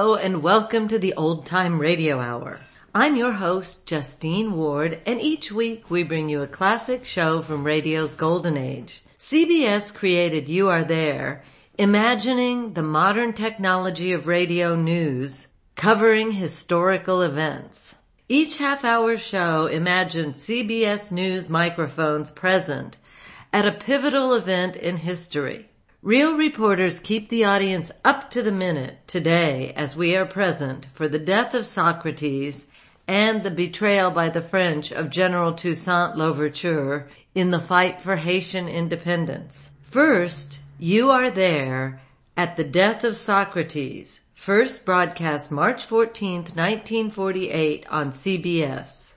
Hello, and welcome to the Old Time Radio Hour. I'm your host, Justine Ward, and each week we bring you a classic show from radio's golden age. CBS created You Are There, imagining the modern technology of radio news, covering historical events. Each half-hour show imagined CBS News microphones present at a pivotal event in history. Real reporters keep the audience up to the minute today as we are present for the death of Socrates and the betrayal by the French of General Toussaint Louverture in the fight for Haitian independence. First, You Are There at the Death of Socrates, first broadcast March 14th, 1948 on CBS.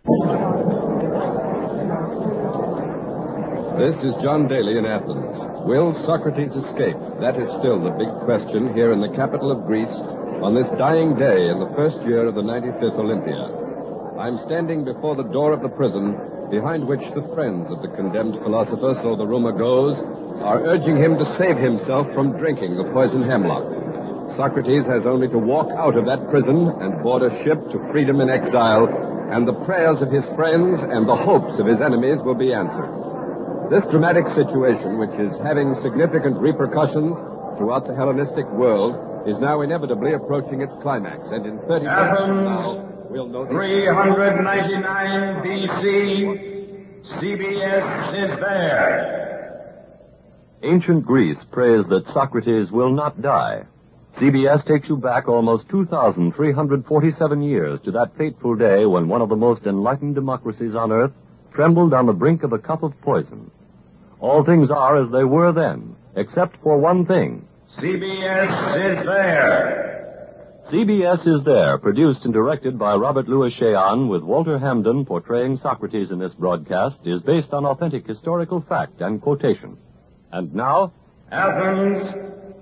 This is John Daly in Athens. Will Socrates escape? That is still the big question here in the capital of Greece on this dying day in the first year of the 95th Olympia. I'm standing before the door of the prison behind which the friends of the condemned philosopher, so the rumor goes, are urging him to save himself from drinking the poison hemlock. Socrates has only to walk out of that prison and board a ship to freedom in exile, and the prayers of his friends and the hopes of his enemies will be answered. This dramatic situation, which is having significant repercussions throughout the Hellenistic world, is now inevitably approaching its climax. And in 30 minutes from now, we'll know... 399 B.C., CBS is there. Ancient Greece prays that Socrates will not die. CBS takes you back almost 2,347 years to that fateful day when one of the most enlightened democracies on earth trembled on the brink of a cup of poison. All things are as they were then, except for one thing. CBS is there. CBS is there, produced and directed by Robert Louis Cheon, with Walter Hamden portraying Socrates in this broadcast, is based on authentic historical fact and quotation. And now, Athens,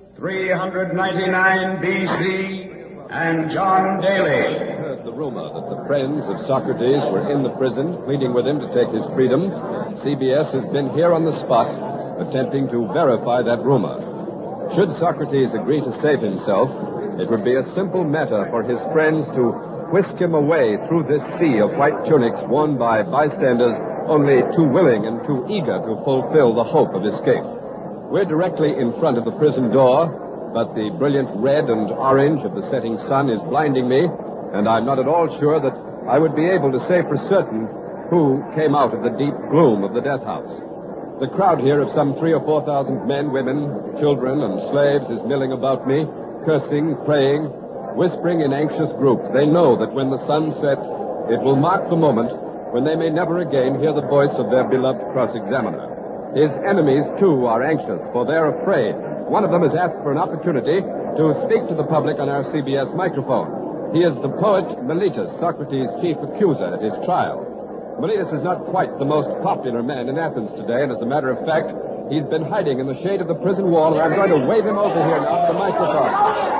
399 B.C., and John Daly. Heard the rumor that the friends of Socrates were in the prison, pleading with him to take his freedom. CBS has been here on the spot, attempting to verify that rumor. Should Socrates agree to save himself, it would be a simple matter for his friends to whisk him away through this sea of white tunics worn by bystanders only too willing and too eager to fulfill the hope of escape. We're directly in front of the prison door, but the brilliant red and orange of the setting sun is blinding me, and I'm not at all sure that I would be able to say for certain who came out of the deep gloom of the death house. The crowd here of some 3,000 or 4,000 men, women, children, and slaves is milling about me, cursing, praying, whispering in anxious groups. They know that when the sun sets, it will mark the moment when they may never again hear the voice of their beloved cross-examiner. His enemies, too, are anxious, for they're afraid. One of them has asked for an opportunity to speak to the public on our CBS microphone. He is the poet Meletus, Socrates' chief accuser at his trial. Meletus is not quite the most popular man in Athens today, and as a matter of fact, he's been hiding in the shade of the prison wall, and I'm going to wave him over here now to the microphone.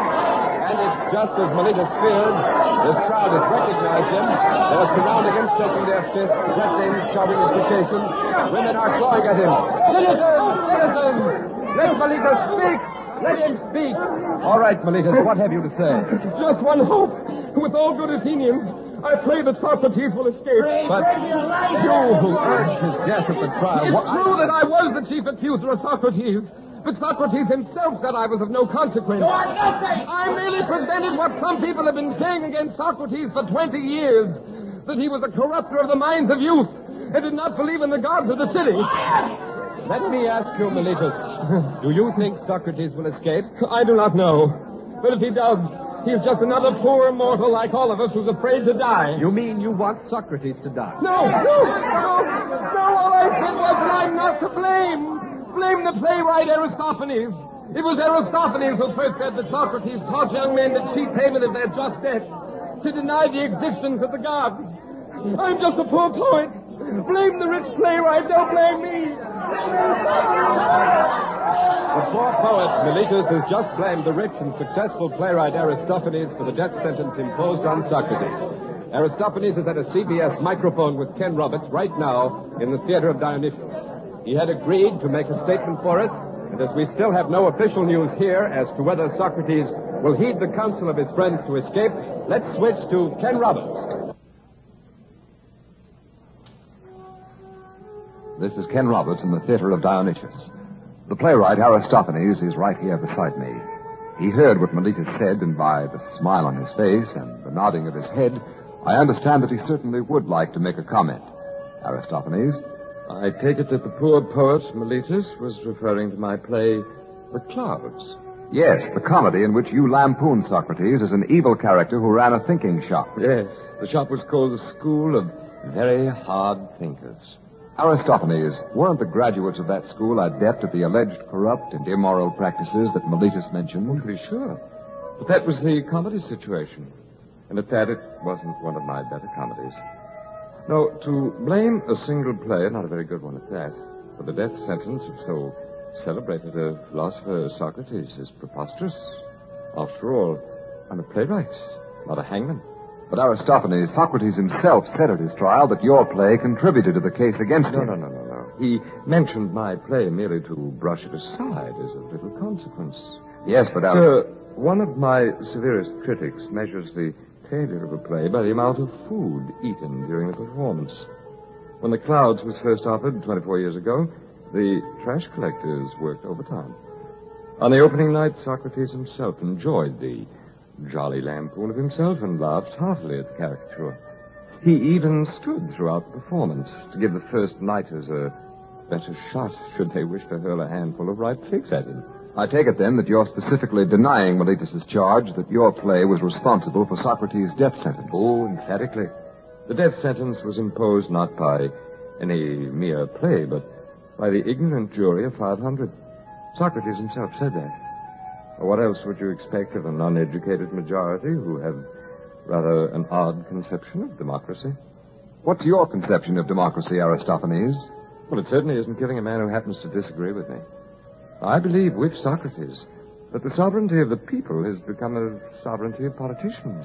And it's just as Meletus feared. This crowd has recognized him. They're surrounding him, shaking their fists, threatening, shouting imprecations. Women are clawing at him. Citizens! Citizens! Let Meletus speak! Let him speak! All right, Meletus, what have you to say? Just one hope. With all good Athenians, I pray that Socrates will escape. But you who urged his death at the trial... It's true that I was the chief accuser of Socrates, but Socrates himself said I was of no consequence. You are nothing! I merely presented what some people have been saying against Socrates for 20 years, that he was a corrupter of the minds of youth and did not believe in the gods of the city. Let me ask you, Meletus, do you think Socrates will escape? I do not know. But if he does, he is just another poor mortal like all of us who's afraid to die. You mean you want Socrates to die? No, all I said was that I'm not to blame. Blame the playwright Aristophanes. It was Aristophanes who first said that Socrates taught young men to cheat payment of their just debt, to deny the existence of the gods. I'm just a poor poet. Blame the rich playwright, don't blame me. The poor poet Meletus has just blamed the rich and successful playwright Aristophanes for the death sentence imposed on Socrates. Aristophanes is at a CBS microphone with Ken Roberts right now in the Theater of Dionysius. He had agreed to make a statement for us, And as we still have no official news here as to whether Socrates will heed the counsel of his friends to escape, let's switch to Ken Roberts. This is Ken Roberts in the Theater of Dionysius. The playwright Aristophanes is right here beside me. He heard what Miletus said, and by the smile on his face and the nodding of his head, I understand that he certainly would like to make a comment. Aristophanes? I take it that the poor poet, Miletus, was referring to my play, The Clouds. Yes, the comedy in which you lampoon Socrates as an evil character who ran a thinking shop. Yes, the shop was called the School of Very Hard Thinkers. Aristophanes, weren't the graduates of that school adept at the alleged corrupt and immoral practices that Miletus mentioned? To be sure. But that was the comedy situation. And at that, it wasn't one of my better comedies. No, to blame a single play, not a very good one at that, for the death sentence of so celebrated a philosopher as Socrates is preposterous. After all, I'm a playwright, not a hangman. But Aristophanes, Socrates himself said at his trial that your play contributed to the case against him. No. He mentioned my play merely to brush it aside as of little consequence. Yes, but Sir, one of my severest critics measures the failure of a play by the amount of food eaten during the performance. When The Clouds was first offered 24 years ago, the trash collectors worked overtime. On the opening night, Socrates himself enjoyed the jolly lampoon of himself and laughed heartily at the caricature. He even stood throughout the performance to give the first nighters a better shot should they wish to hurl a handful of ripe figs at him. I take it then that you're specifically denying Miletus' charge that your play was responsible for Socrates' death sentence. Oh, emphatically. The death sentence was imposed not by any mere play, but by the ignorant jury of 500. Socrates himself said that. What else would you expect of an uneducated majority who have rather an odd conception of democracy? What's your conception of democracy, Aristophanes? Well, it certainly isn't killing a man who happens to disagree with me. I believe, with Socrates, that the sovereignty of the people has become a sovereignty of politicians.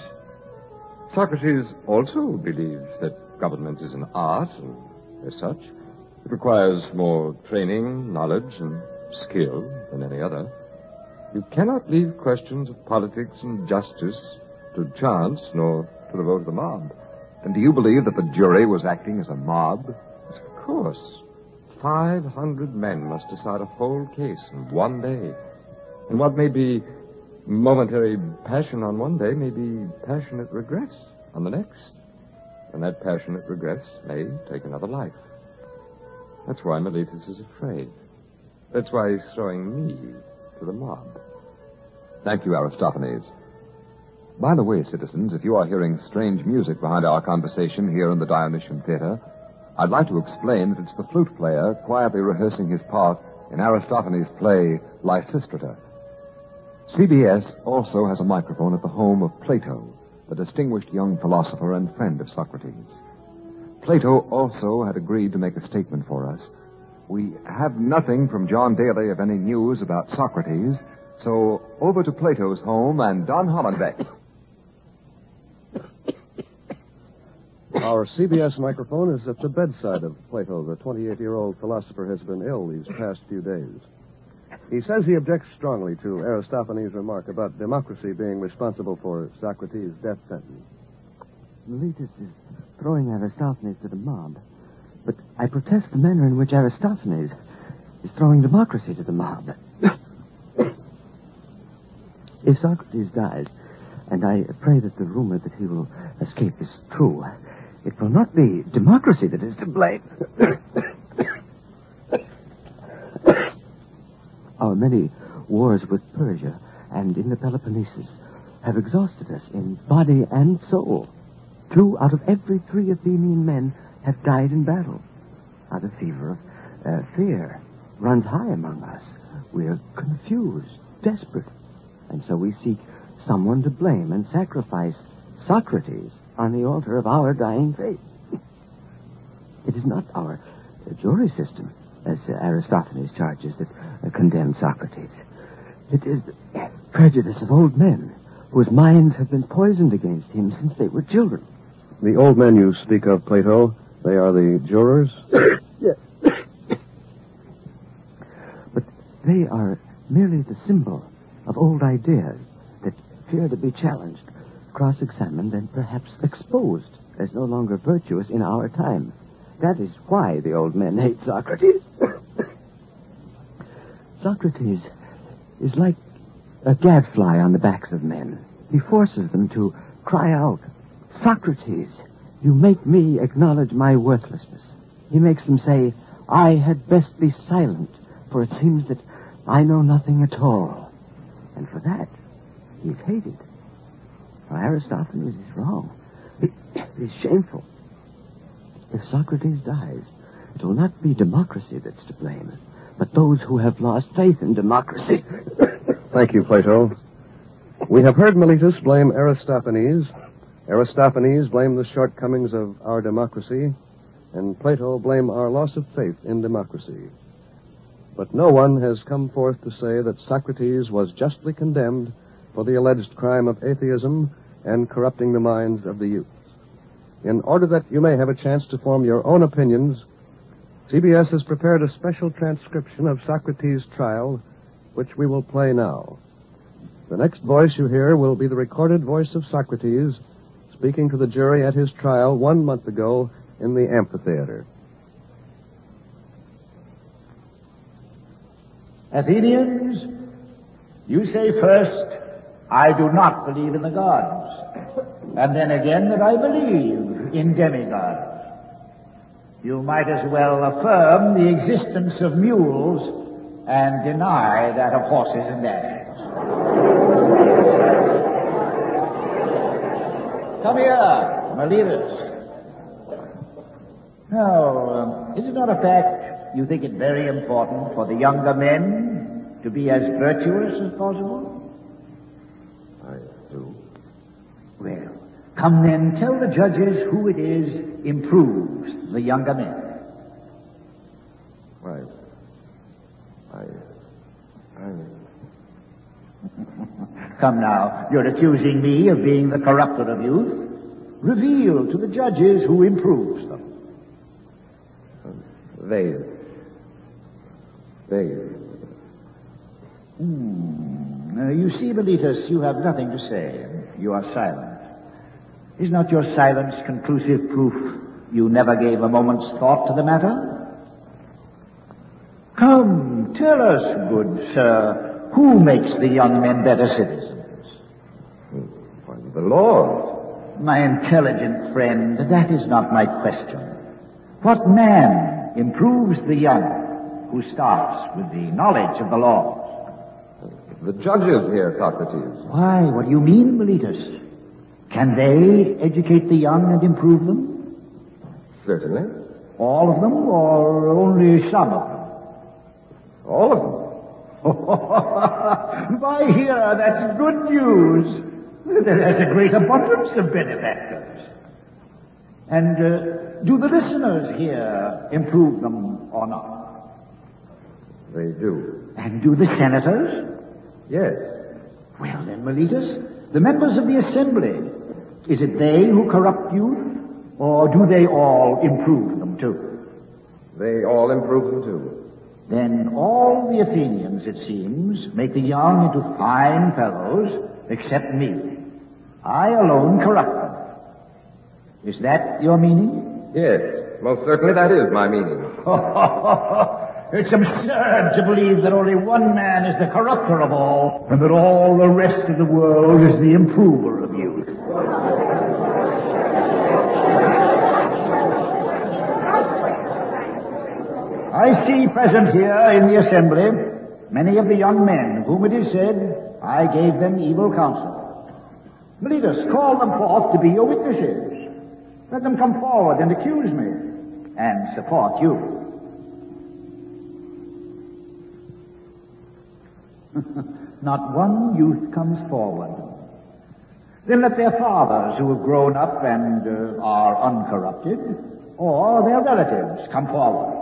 Socrates also believes that government is an art, and as such, it requires more training, knowledge, and skill than any other. You cannot leave questions of politics and justice to chance, nor to the vote of the mob. And do you believe that the jury was acting as a mob? Yes, of course. 500 men must decide a whole case in one day. And what may be momentary passion on one day may be passionate regret on the next. And that passionate regret may take another life. That's why Miletus is afraid. That's why he's throwing me to the mob. Thank you, Aristophanes. By the way, citizens, if you are hearing strange music behind our conversation here in the Dionysian Theater, I'd like to explain that it's the flute player quietly rehearsing his part in Aristophanes' play Lysistrata. CBS also has a microphone at the home of Plato, the distinguished young philosopher and friend of Socrates. Plato also had agreed to make a statement for us. We have nothing from John Daly of any news about Socrates, so over to Plato's home and Don Hollenbeck. Our CBS microphone is at the bedside of Plato. The 28-year-old philosopher has been ill these past few days. He says he objects strongly to Aristophanes' remark about democracy being responsible for Socrates' death sentence. Miletus is throwing Aristophanes to the mob, but I protest the manner in which Aristophanes is throwing democracy to the mob. If Socrates dies, and I pray that the rumor that he will escape is true, it will not be democracy that is to blame. Our many wars with Persia and in the Peloponnesus have exhausted us in body and soul. 2 out of every 3 Athenian men have died in battle. Now the fever of fear runs high among us. We are confused, desperate. And so we seek someone to blame and sacrifice Socrates on the altar of our dying faith. It is not our jury system, as Aristophanes charges, that condemns Socrates. It is the prejudice of old men whose minds have been poisoned against him since they were children. The old men you speak of, Plato, they are the jurors? Yes. But They are merely the symbol of old ideas that fear to be challenged, cross-examined, and perhaps exposed as no longer virtuous in our time. That is why the old men hate Socrates. Socrates is like a gadfly on the backs of men. He forces them to cry out, "Socrates, you make me acknowledge my worthlessness." He makes them say, "I had best be silent, for it seems that I know nothing at all." And for that, he is hated. Now, Aristophanes is wrong. It is shameful. If Socrates dies, it will not be democracy that's to blame, but those who have lost faith in democracy. Thank you, Plato. We have heard Meletus blame Aristophanes. Aristophanes blame the shortcomings of our democracy, and Plato blame our loss of faith in democracy. But no one has come forth to say that Socrates was justly condemned for the alleged crime of atheism and corrupting the minds of the youth. In order that you may have a chance to form your own opinions, CBS has prepared a special transcription of Socrates' trial, which we will play now. The next voice you hear will be the recorded voice of Socrates speaking to the jury at his trial 1 month ago in the amphitheater. Athenians, you say first, I do not believe in the gods, and then again that I believe in demigods. You might as well affirm the existence of mules and deny that of horses and asses. Come here, Meletus. Now, is it not a fact you think it very important for the younger men to be as virtuous as possible? I do. Well, come then, tell the judges who it is improves the younger men. Right. Come now, you're accusing me of being the corrupter of youth. Reveal to the judges who improves them. They. You see, Meletus, you have nothing to say. You are silent. Is not your silence conclusive proof you never gave a moment's thought to the matter? Come, tell us, good sir, who makes the young men better citizens? The Lord. My intelligent friend, that is not my question. What man improves the young who starts with the knowledge of the laws? The judges here, Socrates. Why, what do you mean, Meletus? Can they educate the young and improve them? Certainly. All of them, or only some of them? All of them. By here, that's good news. There's a great abundance of benefactors. And do the listeners here improve them or not? They do. And do the senators? Yes. Well then, Meletus, the members of the assembly, is it they who corrupt youth, or do they all improve them too? They all improve them too. Then all the Athenians, it seems, make the young into fine fellows, except me. I alone corrupt them. Is that your meaning? Yes, most certainly that is my meaning. It's absurd to believe that only one man is the corrupter of all, and that all the rest of the world is the improver of youth. I see present here in the assembly many of the young men of whom it is said, I gave them evil counsel. Meletus, call them forth to be your witnesses. Let them come forward and accuse me, and support you. Not one youth comes forward. Then let their fathers, who have grown up and are uncorrupted, or their relatives, come forward.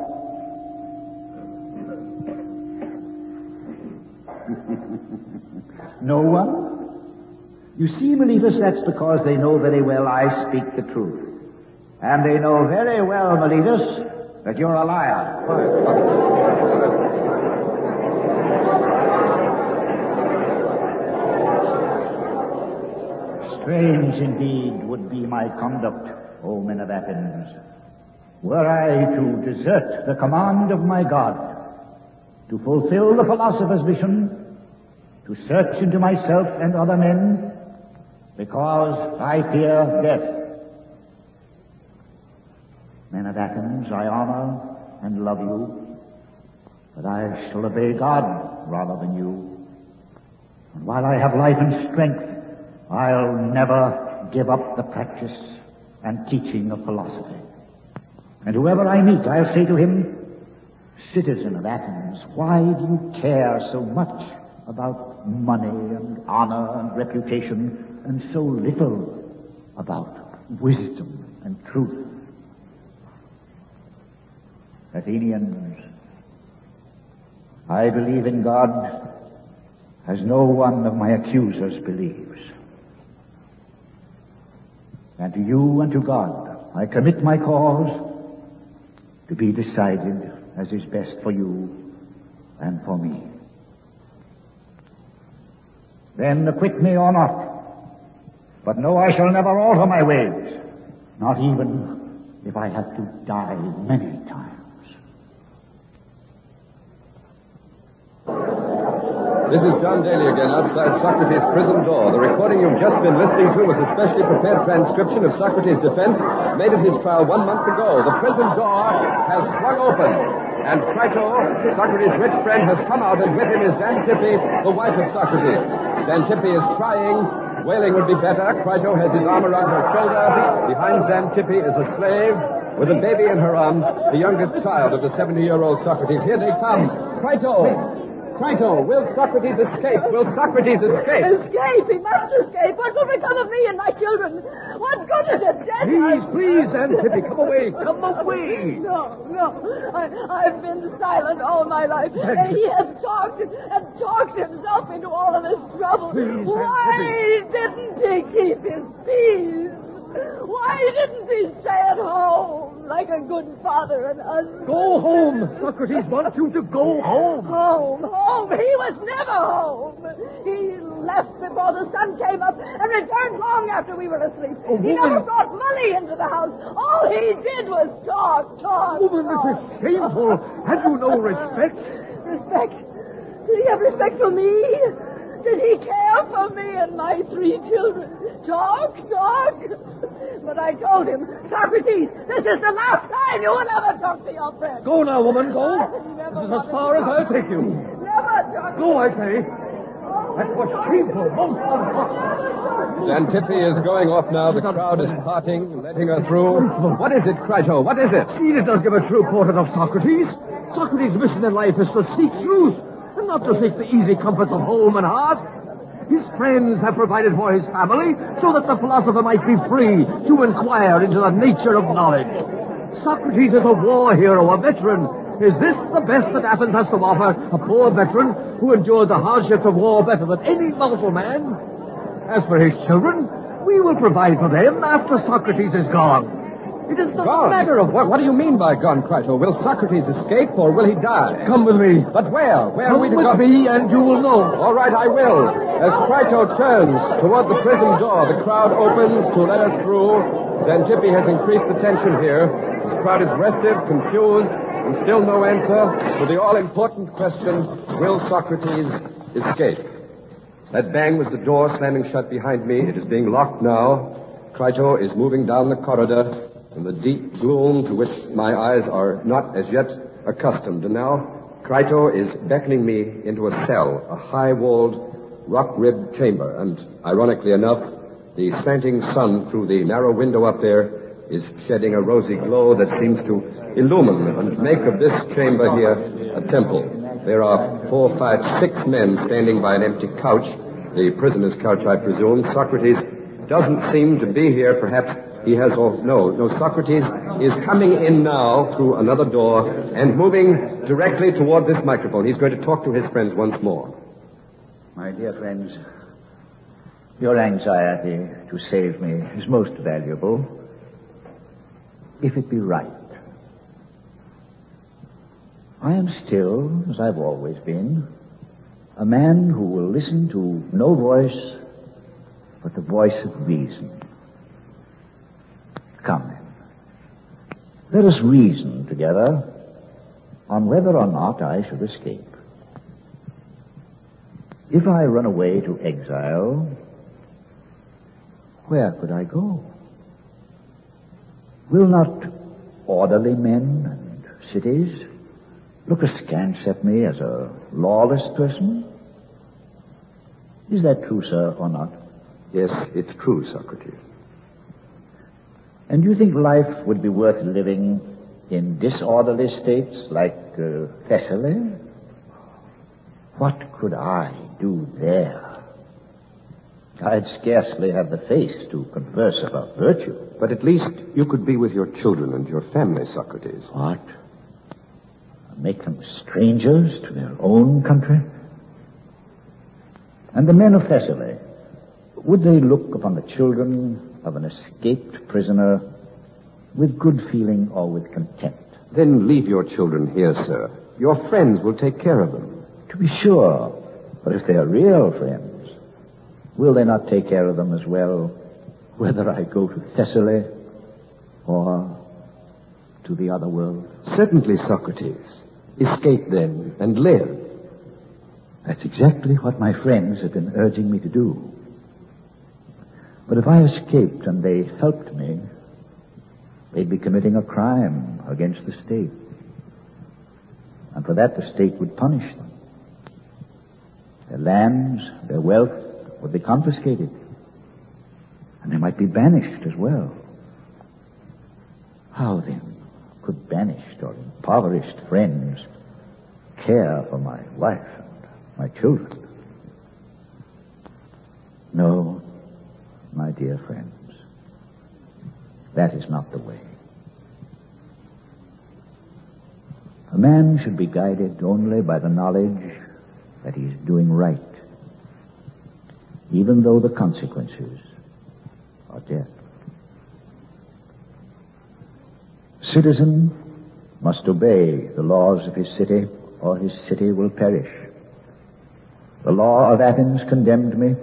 No one? You see, Meletus, that's because they know very well I speak the truth. And they know very well, Meletus, that you're a liar. Strange indeed would be my conduct, O men of Athens, were I to desert the command of my God, to fulfill the philosopher's mission, to search into myself and other men, because I fear death. Men of Athens, I honor and love you, but I shall obey God rather than you. And while I have life and strength, I'll never give up the practice and teaching of philosophy. And whoever I meet, I'll say to him, citizen of Athens, why do you care so much about money and honor and reputation, and so little about wisdom and truth? Athenians, I believe in God as no one of my accusers believes. And to you and to God I commit my cause to be decided as is best for you and for me. Then acquit me or not, but know I shall never alter my ways, not even if I have to die many times. This is John Daly again outside Socrates' prison door. The recording you've just been listening to was a specially prepared transcription of Socrates' defense made at his trial 1 month ago. The prison door has swung open, and Crito, Socrates' rich friend, has come out, and with him is Xanthippe, the wife of Socrates. Xanthippe is crying. Wailing would be better. Crito has his arm around her shoulder. Behind Xanthippe is a slave with a baby in her arms, the youngest child of the 70-year-old Socrates. Here they come. Crito! Crito, will Socrates escape? Will Socrates escape? Escape? He must escape. What will become of me and my children? What good is it, death? Please, Xanthippe, come away. Come away. No. I've been silent all my life. And he has talked himself into all of this trouble. Please, Why didn't he keep his peace? Why didn't he stay at home like a good father and husband? Go home. Socrates wants you to go home. Home. He was never home. He left before the sun came up and returned long after we were asleep. He never brought money into the house. All he did was talk. Woman, this is shameful. Had you no respect? Respect? Did he have respect for me? Did he care for me and my 3 children? Talk. But I told him, Socrates, this is the last time you will ever talk to your friend. Go now, woman, go. This is as far as I'll take you. Never talk. Go, I say. That was shameful. Most unfortunate. Xanthippe is going off now. The crowd is parting, letting her through. What is it, Crito? What is it? He does give a true portrait of Socrates. Socrates' mission in life is to seek truth, and not to seek the easy comforts of home and heart. His friends have provided for his family so that the philosopher might be free to inquire into the nature of knowledge. Socrates is a war hero, a veteran. Is this the best that Athens has to offer? A poor veteran who endured the hardships of war better than any mortal man? As for his children, we will provide for them after Socrates is gone. It is the matter of... What do you mean by gone, Crito? Will Socrates escape or will he die? Come with me. But where? Where are we to go? Come with me and you will know. All right, I will. As Crito turns toward the prison door, the crowd opens to let us through. Xanthippe has increased the tension here. This crowd is restive, confused, and still no answer to the all-important question, will Socrates escape? That bang was the door slamming shut behind me. It is being locked now. Crito is moving down the corridor in the deep gloom to which my eyes are not as yet accustomed. And now Crito is beckoning me into a cell, a high-walled, rock-ribbed chamber. And ironically enough, the slanting sun through the narrow window up there is shedding a rosy glow that seems to illumine and make of this chamber here a temple. There are 4, 5, 6 men standing by an empty couch, the prisoner's couch, I presume. Socrates doesn't seem to be here. Perhaps he has... No, Socrates is coming in now through another door and moving directly toward this microphone. He's going to talk to his friends once more. My dear friends, your anxiety to save me is most valuable, if it be right. I am still, as I've always been, A man who will listen to no voice but the voice of reason. Come then. Let us reason together on whether or not I should escape. If I run away to exile, where could I go? Will not orderly men and cities look askance at me as a lawless person? Is that true, sir, or not? Yes, it's true, Socrates. And you think life would be worth living in disorderly states like Thessaly? What could I do there? I'd scarcely have the face to converse about virtue. But at least you could be with your children and your family, Socrates. What? Make them strangers to their own country? And the men of Thessaly, would they look upon the children of an escaped prisoner with good feeling or with contempt? Then leave your children here, sir. Your friends will take care of them. To be sure. But if they are real friends, will they not take care of them as well, whether I go to Thessaly or to the other world? Certainly, Socrates. Escape then and live. That's exactly what my friends have been urging me to do. But if I escaped and they helped me, they'd be committing a crime against the state. And for that, the state would punish them. Their lands, their wealth would be confiscated. And they might be banished as well. How then could banished or impoverished friends care for my wife and my children? No, my dear friends, that is not the way. A man should be guided only by the knowledge that he is doing right, even though the consequences are death. Citizen must obey the laws of his city, or his city will perish. The law of Athens condemned me,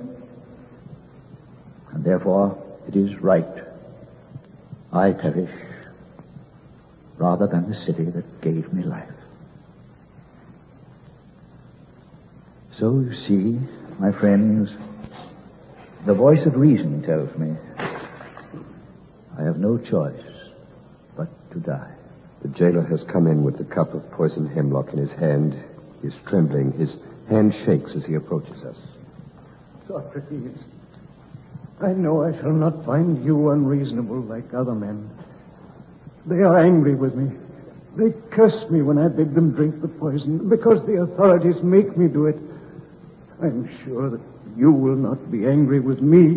and therefore it is right I perish rather than the city that gave me life. So you see, my friends, the voice of reason tells me I have no choice but to die. The jailer has come in with the cup of poisoned hemlock in his hand. He is trembling. His hand shakes as he approaches us. Socrates, I know I shall not find you unreasonable like other men. They are angry with me. They curse me when I bid them drink the poison because the authorities make me do it. I'm sure that you will not be angry with me,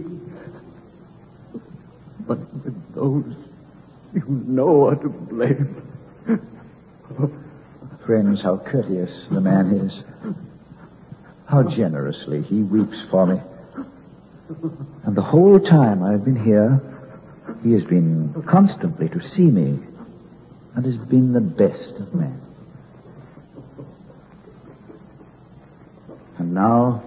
but with those you know are to blame. Friends, how courteous the man is. How generously he weeps for me. And the whole time I've been here, he has been constantly to see me and has been the best of men. And now,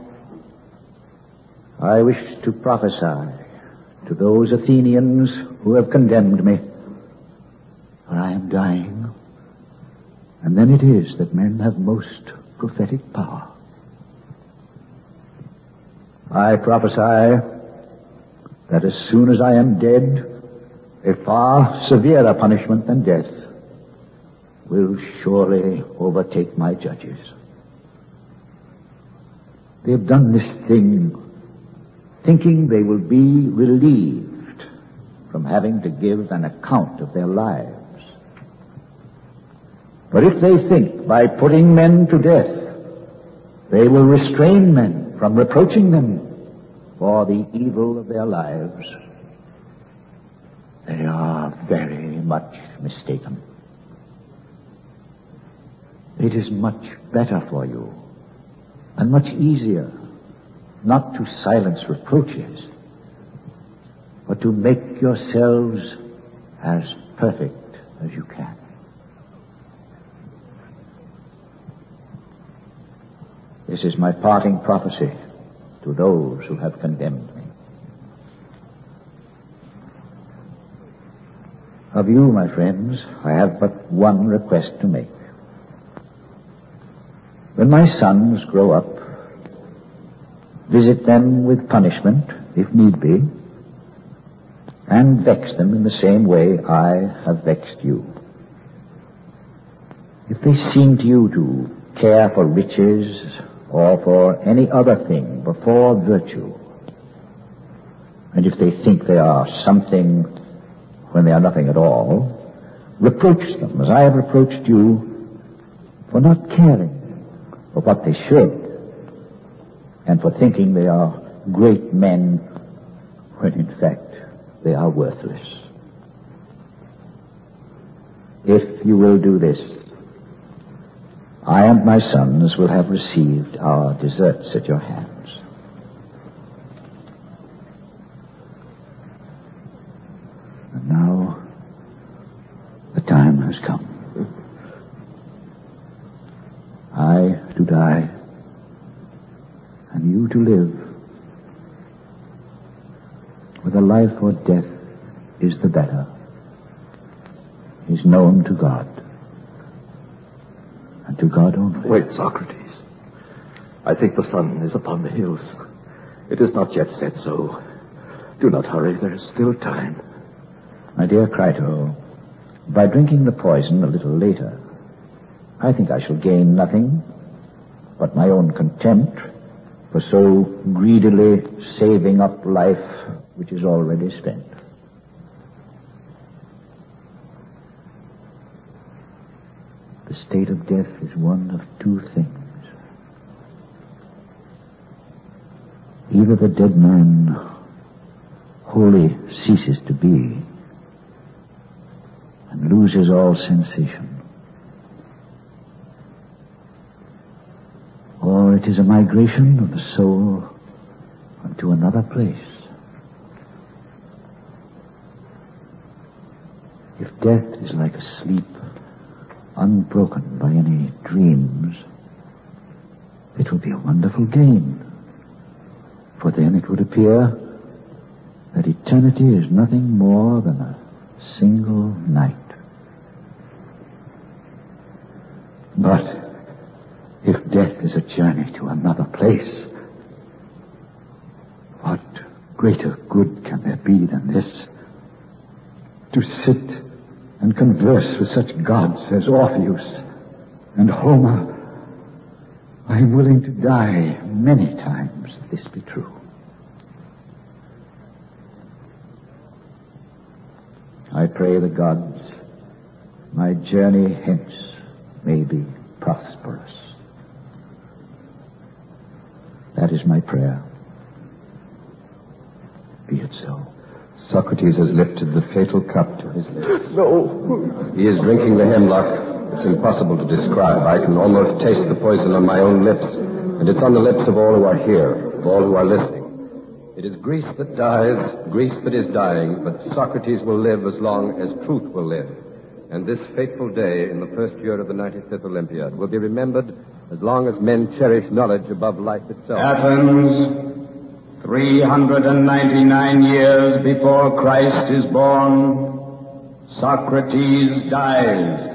I wish to prophesy to those Athenians who have condemned me, for I am dying, and then it is that men have most prophetic power. I prophesy that as soon as I am dead, a far severer punishment than death will surely overtake my judges. They have done this thing thinking they will be relieved from having to give an account of their lives. But if they think by putting men to death, they will restrain men from reproaching them for the evil of their lives, they are very much mistaken. It is much better for you and much easier not to silence reproaches, but to make yourselves as perfect as you can. This is my parting prophecy to those who have condemned me. Of you, my friends, I have but one request to make. When my sons grow up, visit them with punishment, if need be, and vex them in the same way I have vexed you. If they seem to you to care for riches or for any other thing before virtue, and if they think they are something when they are nothing at all, reproach them as I have reproached you for not caring for what they should and for thinking they are great men when in fact they are worthless. If you will do this, I and my sons will have received our deserts at your hands. And now the time has come. I to die, and you to live. Whether life or death is the better is known to God, and to God only. Wait, Socrates. I think the sun is upon the hills. It is not yet set, so do not hurry. There is still time. My dear Crito, by drinking the poison a little later, I think I shall gain nothing but my own contempt for so greedily saving up life which is already spent. The state of death is one of two things. Either the dead man wholly ceases to be and loses all sensation, or it is a migration of the soul unto another place. If death is like a sleep, unbroken by any dreams, it will be a wonderful gain, for then it would appear that eternity is nothing more than a single night. But if death is a journey to another place, what greater good can there be than this? To sit and converse with such gods as Orpheus and Homer. I am willing to die many times if this be true. I pray the gods my journey hence may be prosperous. That is my prayer. Be it so. Socrates has lifted the fatal cup to his lips. No. He is drinking the hemlock. It's impossible to describe. I can almost taste the poison on my own lips, and it's on the lips of all who are here, of all who are listening. It is Greece that dies, Greece that is dying, but Socrates will live as long as truth will live. And this fateful day in the first year of the 95th Olympiad will be remembered as long as men cherish knowledge above life itself. Athens, 399 years before Christ is born, Socrates dies.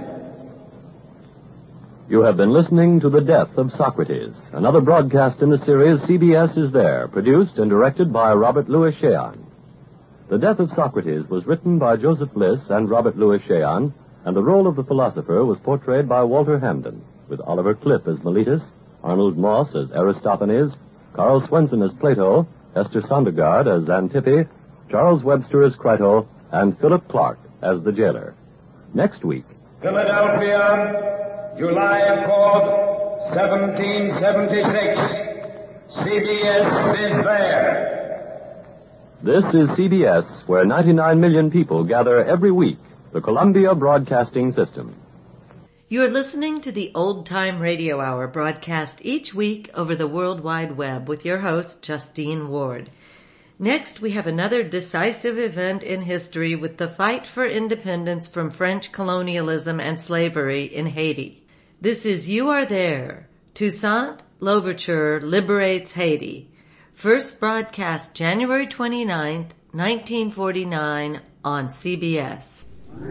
You have been listening to The Death of Socrates, another broadcast in the series CBS Is There, produced and directed by Robert Louis Cheon. The Death of Socrates was written by Joseph Bliss and Robert Louis Cheon, and the role of the philosopher was portrayed by Walter Hamden, with Oliver Clipp as Meletus, Arnold Moss as Aristophanes, Carl Swenson as Plato, Esther Sondergaard as Xanthippe, Charles Webster as Crito, and Philip Clark as the jailer. Next week, Philadelphia, July Accord, 1776. CBS is there. This is CBS, where 99 million people gather every week, the Columbia Broadcasting System. You're listening to the Old Time Radio Hour, broadcast each week over the World Wide Web with your host, Justine Ward. Next, we have another decisive event in history with the fight for independence from French colonialism and slavery in Haiti. This is You Are There, Toussaint Louverture Liberates Haiti. First broadcast January 29th, 1949 on CBS.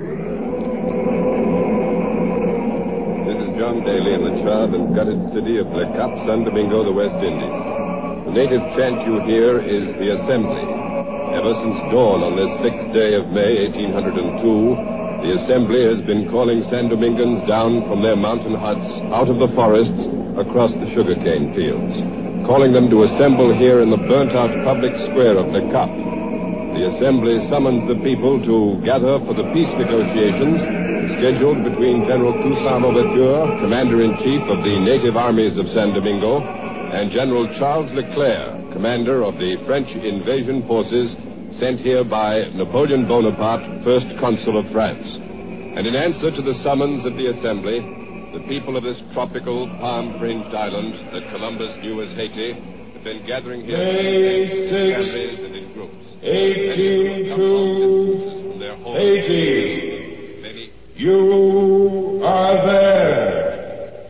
This is John Daly in the charred and gutted city of Le Cap, San Domingo, the West Indies. The native chant you hear is the Assembly. Ever since dawn on this 6th day of May, 1802, the Assembly has been calling San Domingans down from their mountain huts out of the forests across the sugarcane fields, calling them to assemble here in the burnt-out public square of Le Cap. The Assembly summoned the people to gather for the peace negotiations scheduled between General Toussaint Louverture, Commander-in-Chief of the native armies of San Domingo, and General Charles Leclerc, commander of the French invasion forces sent here by Napoleon Bonaparte, First Consul of France. And in answer to the summons of the Assembly, the people of this tropical, palm-fringed island that Columbus knew as Haiti have been gathering here in families and in groups. 18 to Haiti. You are there.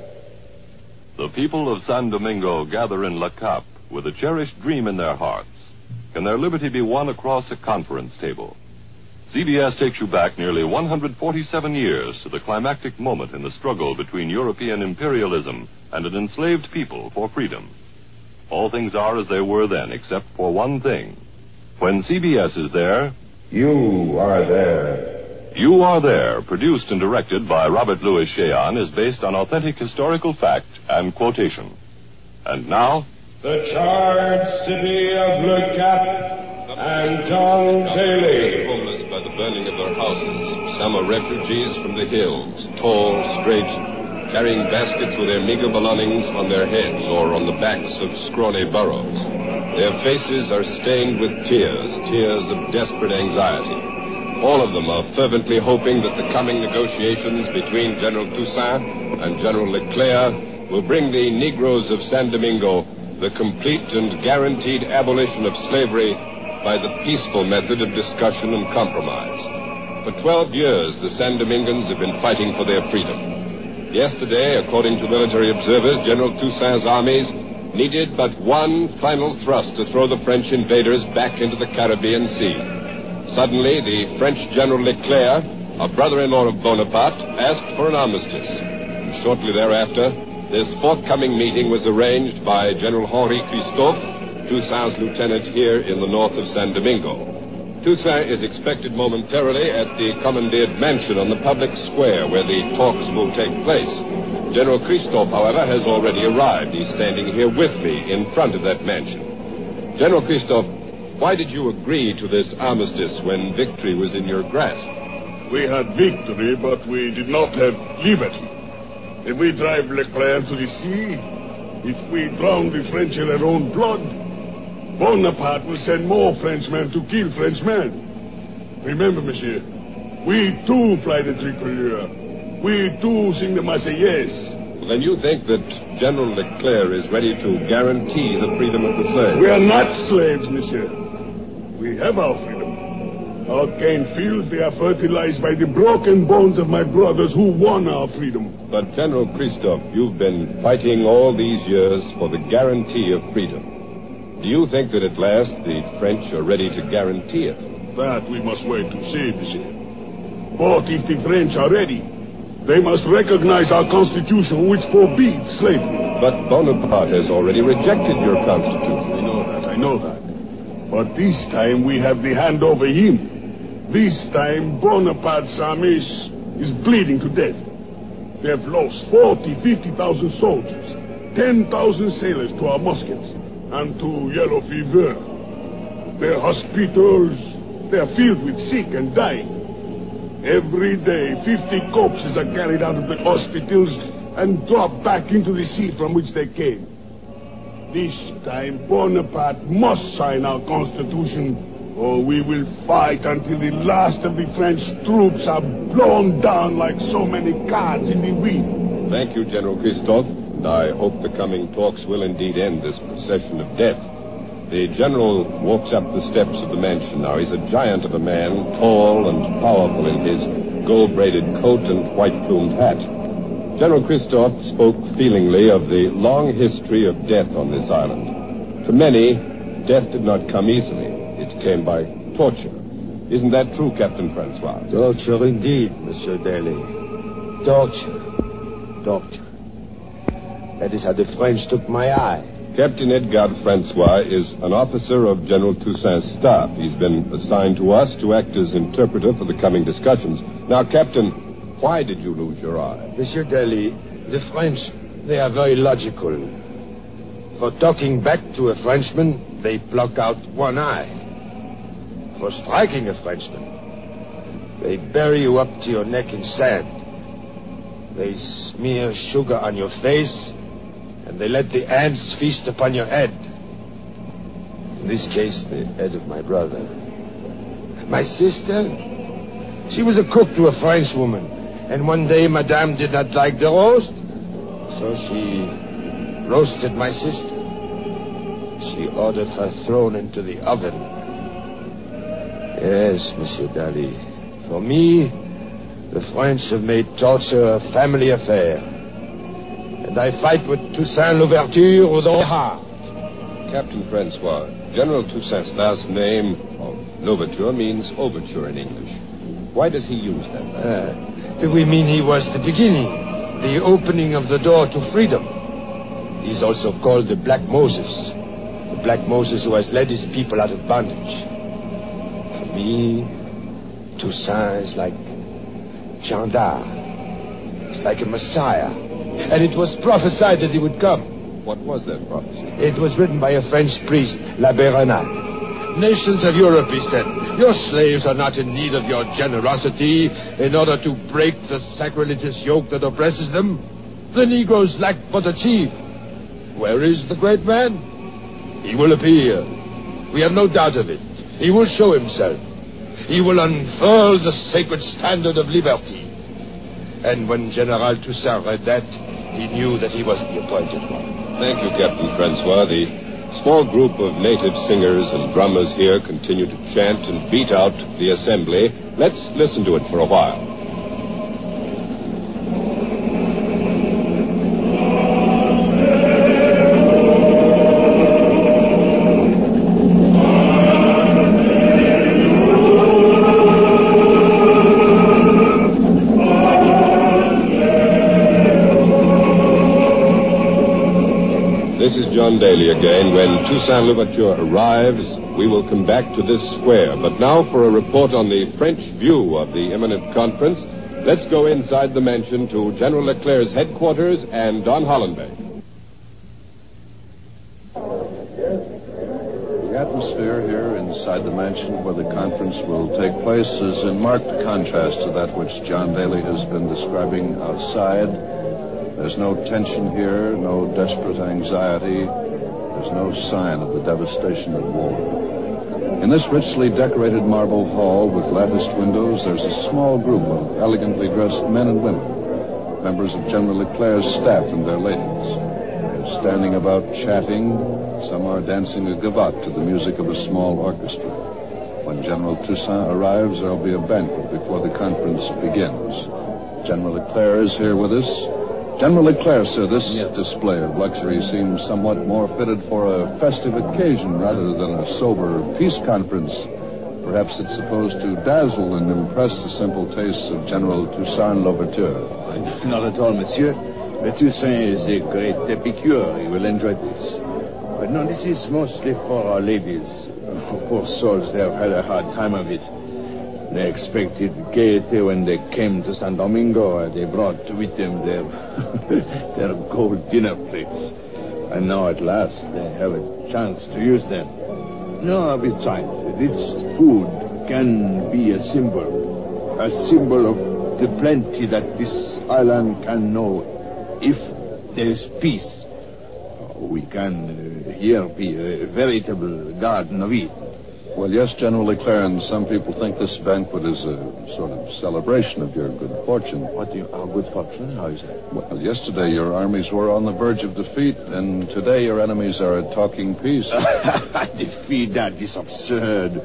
The people of San Domingo gather in Le Cap with a cherished dream in their hearts. Can their liberty be won across a conference table? CBS takes you back nearly 147 years to the climactic moment in the struggle between European imperialism and an enslaved people for freedom. All things are as they were then, except for one thing. When CBS is there, you are there. You Are There, produced and directed by Robert Louis Cheon, is based on authentic historical fact and quotation. And now, the charred city of Le Cap and John Daly. Homeless by the burning of their houses. Some are refugees from the hills, tall, straight, carrying baskets with their meager belongings on their heads or on the backs of scrawny burros. Their faces are stained with tears of desperate anxiety. All of them are fervently hoping that the coming negotiations between General Toussaint and General Leclerc will bring the Negroes of San Domingo the complete and guaranteed abolition of slavery by the peaceful method of discussion and compromise. For 12 years, the San Domingans have been fighting for their freedom. Yesterday, according to military observers, General Toussaint's armies needed but one final thrust to throw the French invaders back into the Caribbean Sea. Suddenly, the French General Leclerc, a brother-in-law of Bonaparte, asked for an armistice. And shortly thereafter, this forthcoming meeting was arranged by General Henri Christophe, Toussaint's lieutenant here in the north of San Domingo. Toussaint is expected momentarily at the commandeered mansion on the public square where the talks will take place. General Christophe, however, has already arrived. He's standing here with me in front of that mansion. General Christophe, why did you agree to this armistice when victory was in your grasp? We had victory, but we did not have liberty. If we drive Leclerc to the sea, if we drown the French in their own blood, Bonaparte will send more Frenchmen to kill Frenchmen. Remember, monsieur, we too fly the tricolor. We too sing the Marseillaise. Then you think that General Leclerc is ready to guarantee the freedom of the slaves? We are not slaves, monsieur. We have our freedom. Our cane fields, they are fertilized by the broken bones of my brothers who won our freedom. But General Christophe, you've been fighting all these years for the guarantee of freedom. Do you think that at last the French are ready to guarantee it? That we must wait to see, monsieur. But if the French are ready, they must recognize our constitution, which forbids slavery. But Bonaparte has already rejected your constitution. I know that. But this time we have the hand over him. This time Bonaparte's army is bleeding to death. They have lost 50,000 soldiers, 10,000 sailors to our muskets, and to yellow fever. Their hospitals, they are filled with sick and dying. Every day, 50 corpses are carried out of the hospitals and dropped back into the sea from which they came. This time, Bonaparte must sign our constitution, or we will fight until the last of the French troops are blown down like so many cards in the wind. Thank you, General Christophe, and I hope the coming talks will indeed end this procession of death. The general walks up the steps of the mansion now. He's a giant of a man, tall and powerful in his gold-braided coat and white-plumed hat. General Christophe spoke feelingly of the long history of death on this island. To many, death did not come easily. It came by torture. Isn't that true, Captain Francois? Torture indeed, Monsieur Daly. Torture. That is how the French took my eye. Captain Edgar Francois is an officer of General Toussaint's staff. He's been assigned to us to act as interpreter for the coming discussions. Now, Captain, why did you lose your eye? Monsieur Daly, the French, they are very logical. For talking back to a Frenchman, they pluck out one eye. For striking a Frenchman, they bury you up to your neck in sand. They smear sugar on your face, and they let the ants feast upon your head. In this case, the head of my brother. My sister, she was a cook to a Frenchwoman, and one day Madame did not like the roast, so she roasted my sister. She ordered her thrown into the oven. Yes, Monsieur Daly. For me, the French have made torture a family affair. And I fight with Toussaint Louverture with all heart. Captain Francois, General Toussaint's last name of Louverture means overture in English. Why does he use that? Do we mean he was the beginning, the opening of the door to freedom? He's also called the Black Moses. The Black Moses who has led his people out of bondage. For me, Toussaint is like Jeanne d'Arc. It's like a Messiah. And it was prophesied that he would come. What was that prophecy? It was written by a French priest, L'Abbé Renard. Nations of Europe, he said, your slaves are not in need of your generosity in order to break the sacrilegious yoke that oppresses them. The Negroes lack but a chief. Where is the great man? He will appear. We have no doubt of it. He will show himself. He will unfurl the sacred standard of liberty. And when General Toussaint read that, he knew that he was the appointed one. Thank you, Captain Francois. The small group of native singers and drummers here continue to chant and beat out the assembly. Let's listen to it for a while. This is John Daly again. When Toussaint Louverture arrives, we will come back to this square. But now for a report on the French view of the imminent conference, let's go inside the mansion to General Leclerc's headquarters and Don Hollenbeck. The atmosphere here inside the mansion where the conference will take place is in marked contrast to that which John Daly has been describing outside. There's no tension here, no desperate anxiety. There's no sign of the devastation of war. In this richly decorated marble hall with latticed windows, there's a small group of elegantly dressed men and women, members of General Leclerc's staff and their ladies. They're standing about chatting. Some are dancing a gavotte to the music of a small orchestra. When General Toussaint arrives, there'll be a banquet before the conference begins. General Leclerc is here with us. General Leclerc, sir, this display of luxury seems somewhat more fitted for a festive occasion rather than a sober peace conference. Perhaps it's supposed to dazzle and impress the simple tastes of General Toussaint Louverture. Not at all, monsieur. But Toussaint is a great epicure. He will enjoy this. But no, this is mostly for our ladies. Poor souls, they have had a hard time of it. They expected gaiety when they came to San Domingo. They brought with them their gold dinner plates. And now at last they have a chance to use them. No, besides, this food can be a symbol of the plenty that this island can know if there is peace. We can here be a veritable garden of Eden. Well, yes, General Leclerc, and some people think this banquet is a sort of celebration of your good fortune. Our good fortune? How is that? Well, yesterday your armies were on the verge of defeat, and today your enemies are talking peace. Defeat, that is absurd.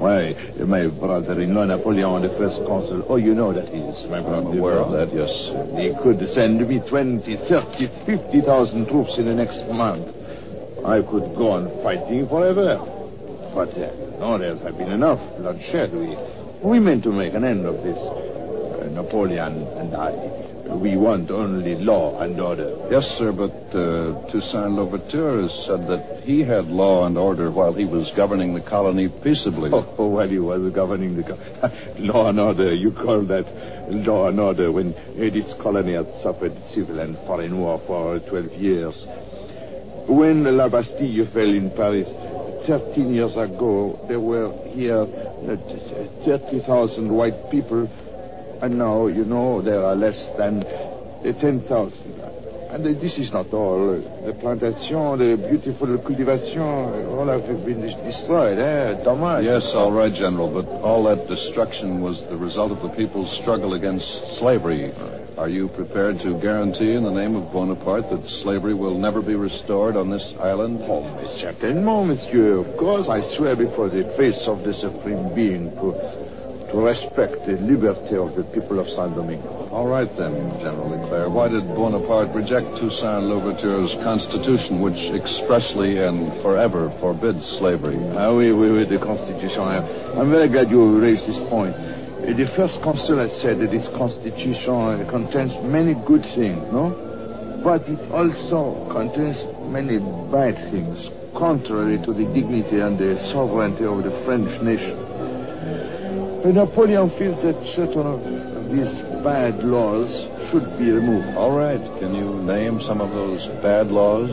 Why, my brother-in-law, Napoleon, the first consul. Oh, you know that he is my brother. I'm aware of that, yes. He could send me 20, 30, 50,000 troops in the next month. I could go on fighting forever. But no, there's been enough bloodshed. We meant to make an end of this. Napoleon and I. We want only law and order. Yes, sir, but Toussaint Louverture has said that he had law and order while he was governing the colony peaceably. Oh, while he was governing the law and order, you call that law and order when this colony had suffered civil and foreign war for 12 years. When La Bastille fell in Paris 13 years ago, there were here 30,000 white people. And now, you know, there are less than 10,000. And this is not all. The plantation, the beautiful cultivation, all have been destroyed, Dommage. Yes, all right, General, but all that destruction was the result of the people's struggle against slavery. Are you prepared to guarantee in the name of Bonaparte that slavery will never be restored on this island? Oh, certainement, monsieur. Of course, I swear before the face of the Supreme Being to respect the liberty of the people of Saint Domingo. All right, then, General Leclerc. Why did Bonaparte reject Toussaint Louverture's constitution, which expressly and forever forbids slavery? Oui, the constitution. I'm very glad you raised this point. The first consul had said that this constitution contains many good things, no? But it also contains many bad things, contrary to the dignity and the sovereignty of the French nation. Napoleon feels that certain of these bad laws should be removed. All right. Can you name some of those bad laws?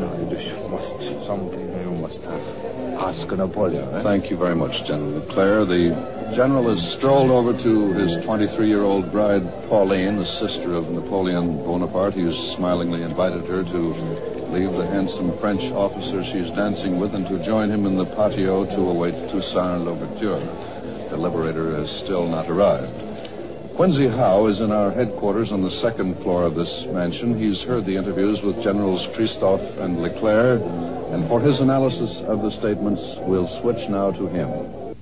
You must ask Napoleon. Thank you very much, General Leclerc. The general has strolled over to his 23-year-old bride, Pauline, the sister of Napoleon Bonaparte. He has smilingly invited her to leave the handsome French officer she is dancing with and to join him in the patio to await Toussaint Louverture. The Liberator has still not arrived. Quincy Howe is in our headquarters on the second floor of this mansion. He's heard the interviews with Generals Christophe and Leclerc, and for his analysis of the statements, we'll switch now to him.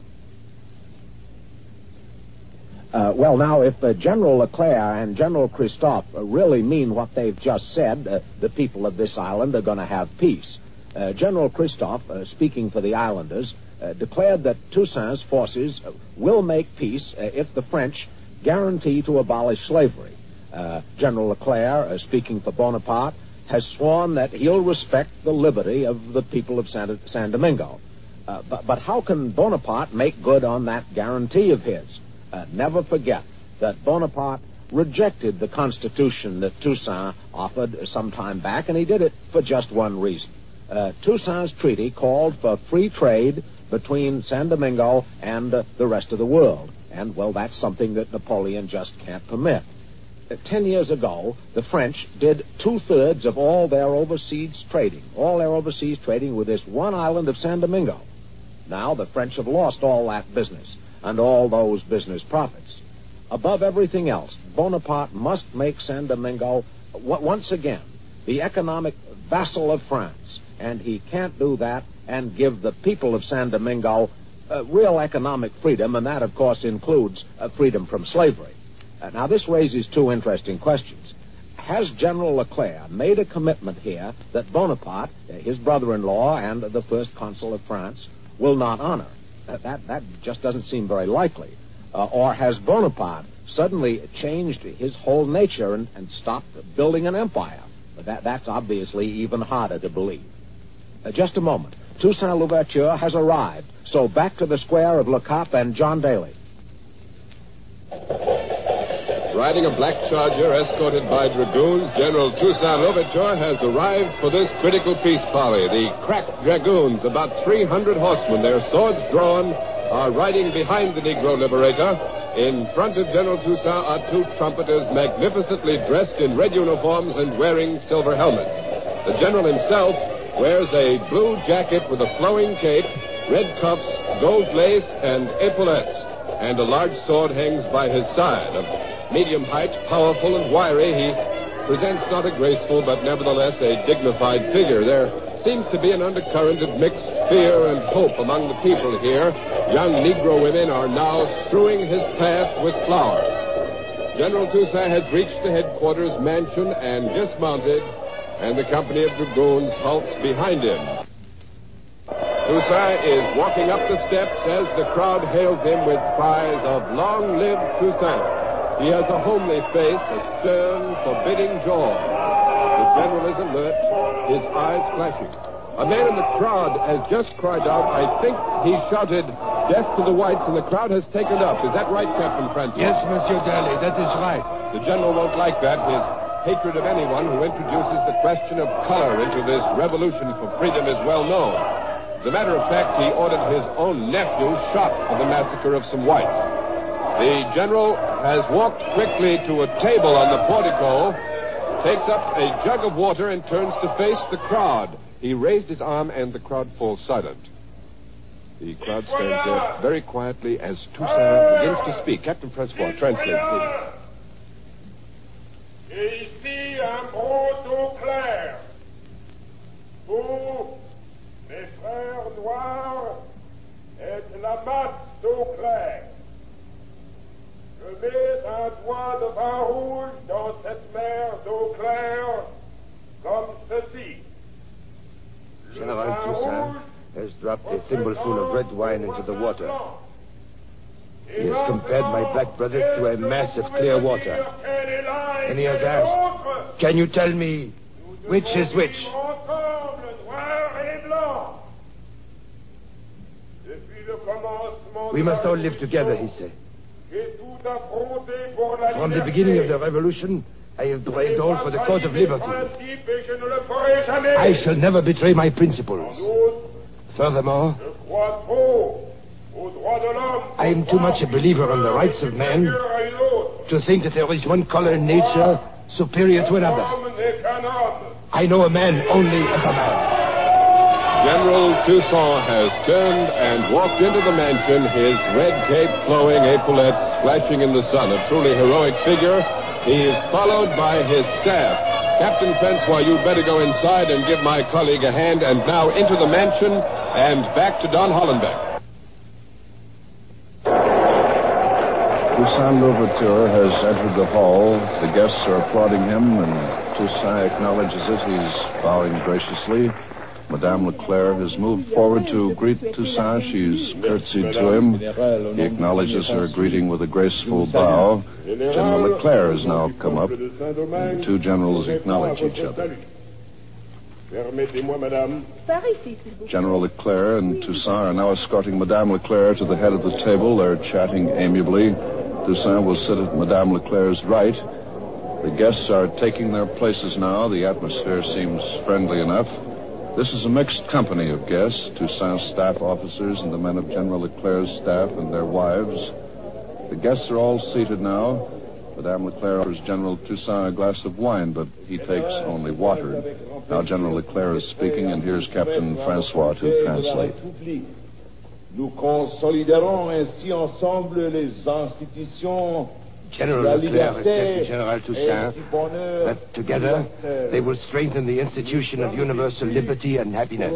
Well, now, if General Leclerc and General Christophe really mean what they've just said, the people of this island are going to have peace. General Christophe, speaking for the islanders, declared that Toussaint's forces will make peace if the French guarantee to abolish slavery. General Leclerc, speaking for Bonaparte, has sworn that he'll respect the liberty of the people of San Domingo. But how can Bonaparte make good on that guarantee of his? Never forget that Bonaparte rejected the constitution that Toussaint offered some time back, and he did it for just one reason. Toussaint's treaty called for free trade between San Domingo and the rest of the world. And, well, that's something that Napoleon just can't permit. 10 years ago, the French did 2/3 of all their overseas trading with this one island of San Domingo. Now the French have lost all that business and all those business profits. Above everything else, Bonaparte must make San Domingo, once again, the economic vassal of France. And he can't do that and give the people of San Domingo real economic freedom, and that, of course, includes freedom from slavery. Now, this raises two interesting questions. Has General Leclerc made a commitment here that Bonaparte, his brother-in-law and the first consul of France, will not honor? That just doesn't seem very likely. Or has Bonaparte suddenly changed his whole nature and stopped building an empire? That's obviously even harder to believe. Just a moment. Toussaint Louverture has arrived, so back to the square of Le Cap and John Daly. Riding a black charger escorted by dragoons, General Toussaint Louverture has arrived for this critical peace parley. The crack dragoons, about 300 horsemen, their swords drawn, are riding behind the Negro Liberator. In front of General Toussaint are two trumpeters magnificently dressed in red uniforms and wearing silver helmets. The general himself wears a blue jacket with a flowing cape, red cuffs, gold lace, and epaulettes, and a large sword hangs by his side. Of medium height, powerful and wiry, he presents not a graceful but nevertheless a dignified figure. There seems to be an undercurrent of mixed fear and hope among the people here. Young Negro women are now strewing his path with flowers. General Toussaint has reached the headquarters mansion and dismounted, and the company of dragoons halts behind him. Toussaint is walking up the steps as the crowd hails him with cries of "Long live Toussaint!" He has a homely face, a stern, forbidding jaw. The general is alert, his eyes flashing. A man in the crowd has just cried out, I think he shouted, "Death to the whites," and the crowd has taken up. Is that right, Captain Francois? Yes, Monsieur Daly, that is right. The general won't like that. His hatred of anyone who introduces the question of color into this revolution for freedom is well known. As a matter of fact, he ordered his own nephew shot for the massacre of some whites. The general has walked quickly to a table on the portico, takes up a jug of water, and turns to face the crowd. He raised his arm, and the crowd falls silent. The crowd stands there very quietly as Toussaint begins to speak. Captain Francois, translate, please. Et ici un broc d'eau claire. Vous, mes frères noirs, êtes la masse d'eau claire. Je mets un doigt de vin rouge dans cette mer d'eau claire, comme ceci. General Toussaint has dropped a thimbleful of red wine into the water. He has compared my black brother to a mass of clear water. And he has asked, can you tell me which is which? We must all live together, he said. From the beginning of the revolution, I have braved all for the cause of liberty. I shall never betray my principles. Furthermore, I am too much a believer in the rights of man to think that there is one color in nature superior to another. I know a man only as a man. General Toussaint has turned and walked into the mansion, his red cape flowing, epaulettes flashing in the sun. A truly heroic figure. He is followed by his staff. Captain Francois, you'd better go inside and give my colleague a hand. And now into the mansion and back to Don Hollenbeck. Toussaint Louverture has entered the hall. The guests are applauding him, and Toussaint acknowledges it. He's bowing graciously. Madame Leclerc has moved forward to greet Toussaint. She's curtsied to him. He acknowledges her greeting with a graceful bow. General Leclerc has now come up. The two generals acknowledge each other. General Leclerc and Toussaint are now escorting Madame Leclerc to the head of the table. They're chatting amiably. Toussaint will sit at Madame Leclerc's right. The guests are taking their places now. The atmosphere seems friendly enough. This is a mixed company of guests, Toussaint's staff officers and the men of General Leclerc's staff and their wives. The guests are all seated now. Madame Leclerc offers General Toussaint a glass of wine, but he takes only water. Now General Leclerc is speaking, and here's Captain Francois to translate. Nous consoliderons ainsi ensemble les institutions. General Leclerc has said to General Toussaint that together they will strengthen the institution of universal liberty and happiness.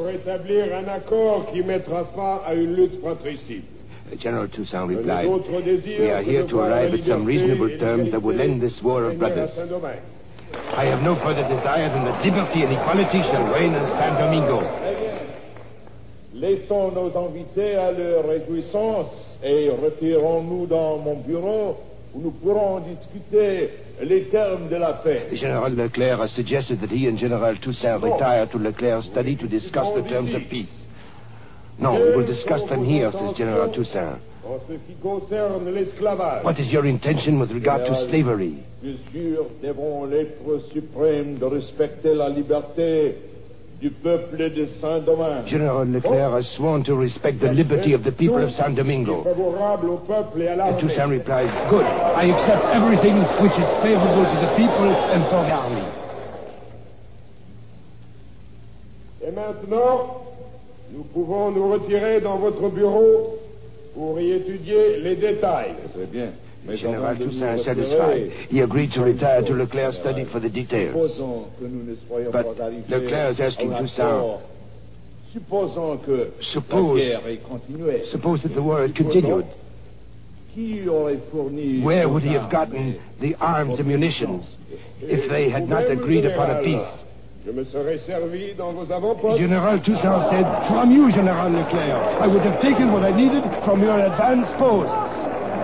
General Toussaint replied, we are here to arrive at some reasonable terms that will end this war of brothers. I have no further desire than that liberty and equality shall reign in San Domingo. Laissons nos invités à leur réjouissance et retirons-nous dans mon bureau où nous pourrons discuter les termes de la paix. General Leclerc has suggested that he and General Toussaint retire to Leclerc's study to discuss the terms of peace. No, we will discuss them here, says General Toussaint. En ce qui concerne l'esclavage. What is your intention with regard to slavery? Mesures devront l'être suprême de respecter la liberté du peuple de Saint-Domingue. General Leclerc has sworn to respect the liberty of the people of San Domingo. And Toussaint replies, good, I accept everything which is favorable to the people and for the army. Et maintenant, nous pouvons nous retirer dans votre bureau pour y étudier les détails. Très bien. General Toussaint is satisfied. He agreed to retire to Leclerc's study for the details. But Leclerc is asking Toussaint, Suppose that the war had continued. Where would he have gotten the arms and munitions if they had not agreed upon a peace? General Toussaint said, "From you, General Leclerc. I would have taken what I needed from your advanced posts."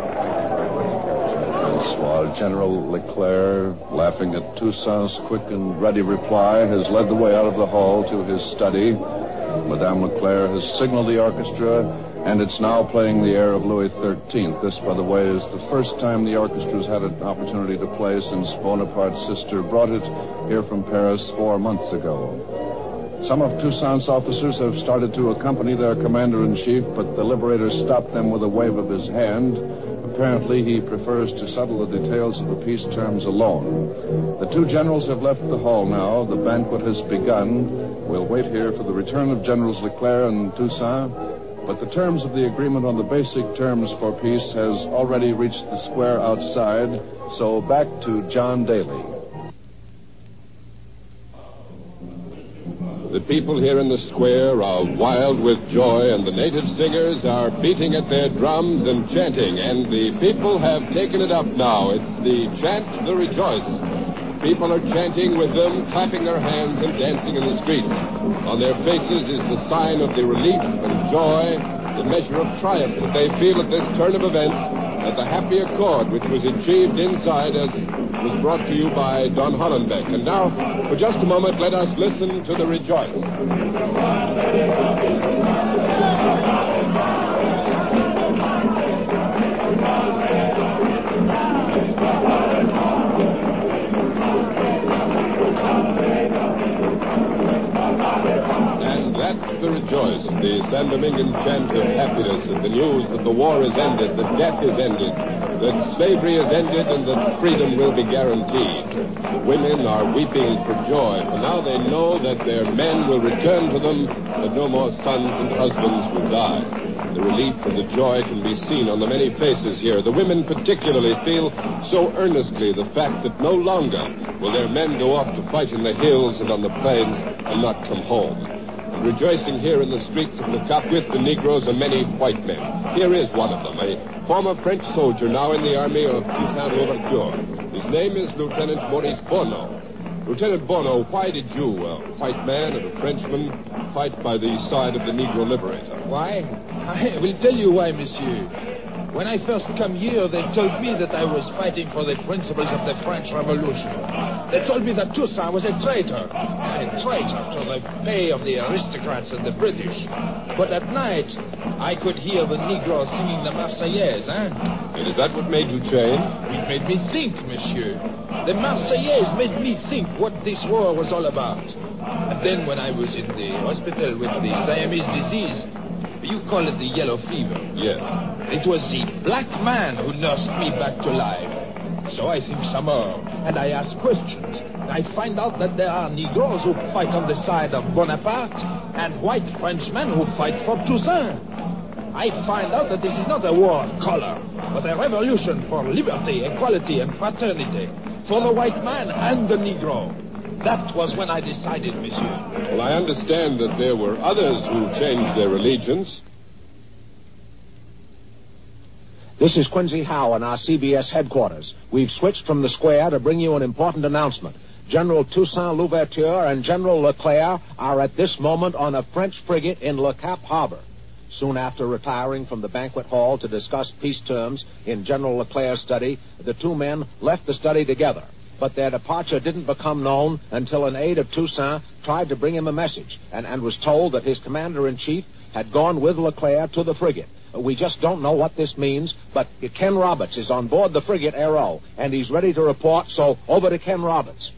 While General Leclerc, laughing at Toussaint's quick and ready reply, has led the way out of the hall to his study, Madame Leclerc has signaled the orchestra, and it's now playing the air of Louis XIII. This, by the way, is the first time the orchestra has had an opportunity to play since Bonaparte's sister brought it here from Paris 4 months ago. Some of Toussaint's officers have started to accompany their commander-in-chief, but the Liberator stopped them with a wave of his hand. Apparently, he prefers to settle the details of the peace terms alone. The two generals have left the hall now. The banquet has begun. We'll wait here for the return of Generals Leclerc and Toussaint. But the terms of the agreement on the basic terms for peace has already reached the square outside. So back to John Daly. The people here in the square are wild with joy, and the native singers are beating at their drums and chanting, and the people have taken it up now. It's the chant, the rejoice. People are chanting with them, clapping their hands and dancing in the streets. On their faces is the sign of the relief and joy, the measure of triumph that they feel at this turn of events, at the happy accord which was achieved inside as was brought to you by Don Hollenbeck. And now, for just a moment, let us listen to the rejoice. And that's the rejoice, the San Domingan chant of happiness at the news that the war is ended, that death is ended, that slavery is ended, and that freedom will be guaranteed. The women are weeping for joy, for now they know that their men will return to them, that no more sons and husbands will die. The relief and the joy can be seen on the many faces here. The women particularly feel so earnestly the fact that no longer will their men go off to fight in the hills and on the plains and not come home. Rejoicing here in the streets of Le Cap with the Negroes are many white men. Here is one of them, a former French soldier now in the army of Toussaint Louverture. His name is Lieutenant Maurice Bonneau. Lieutenant Bonneau, why did you, a white man and a Frenchman, fight by the side of the Negro Liberator? Why? I will tell you why, monsieur. When I first come here, they told me that I was fighting for the principles of the French Revolution. They told me that Toussaint was a traitor to the pay of the aristocrats and the British. But at night, I could hear the Negroes singing the Marseillaise, And is that what made you change? It made me think, monsieur. The Marseillaise made me think what this war was all about. And then when I was in the hospital with the Siamese disease, you call it the yellow fever. Yes. It was the black man who nursed me back to life. So I think some more, and I ask questions. I find out that there are Negroes who fight on the side of Bonaparte and white Frenchmen who fight for Toussaint. I find out that this is not a war of color, but a revolution for liberty, equality, and fraternity, for the white man and the Negro. That was when I decided, monsieur. Well, I understand that there were others who changed their allegiance. This is Quincy Howe in our CBS headquarters. We've switched from the square to bring you an important announcement. General Toussaint Louverture and General Leclerc are at this moment on a French frigate in Le Cap Harbor. Soon after retiring from the banquet hall to discuss peace terms in General Leclerc's study, the two men left the study together. But their departure didn't become known until an aide of Toussaint tried to bring him a message and was told that his commander-in-chief had gone with Leclerc to the frigate. We just don't know what this means, but Ken Roberts is on board the frigate Arrow, and he's ready to report, so over to Ken Roberts.